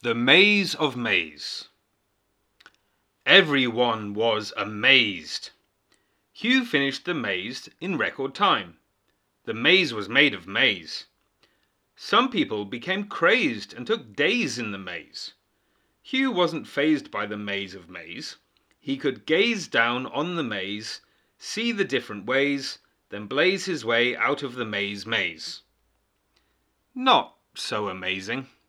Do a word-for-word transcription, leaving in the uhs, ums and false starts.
The Maze of Maze. Everyone was amazed. Hugh finished the maze in record time. The maze was made of maize. Some people became crazed and took days in the maze. Hugh wasn't fazed by the maze of maze. He could gaze down on the maze, see the different ways, then blaze his way out of the maze maze. Not so amazing.